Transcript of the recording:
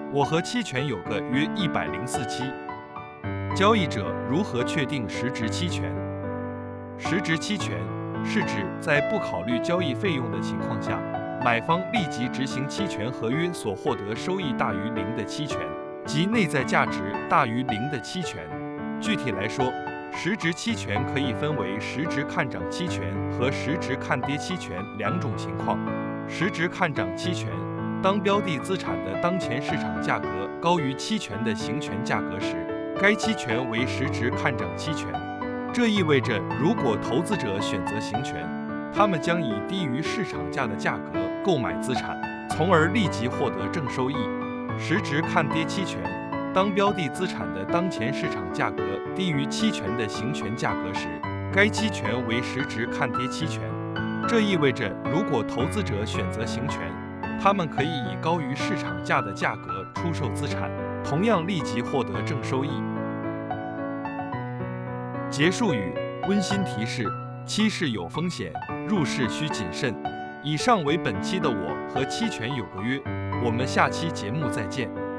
我和期权有个约104期。交易者如何确定实质期权？实质期权是指在不考虑交易费用的情况下，买方立即执行期权合约所获得收益大于0的期权，即内在价值大于0的期权。具体来说，实质期权可以分为实质看涨期权和实质看跌期权两种情况。实质看涨期权，当标的资产的当前市场价格高于期权的行权价格时，该期权为实质看涨期权。这意味着，如果投资者选择行权，他们将以低于市场价的价格购买资产，从而立即获得正收益。实质看跌期权，当标的资产的当前市场价格低于期权的行权价格时，该期权为实质看跌期权。这意味着，如果投资者选择行权，他们可以以高于市场价的价格出售资产，同样立即获得正收益。结束语：温馨提示，期市有风险，入市需谨慎。以上为本期的我和期权有个约，我们下期节目再见。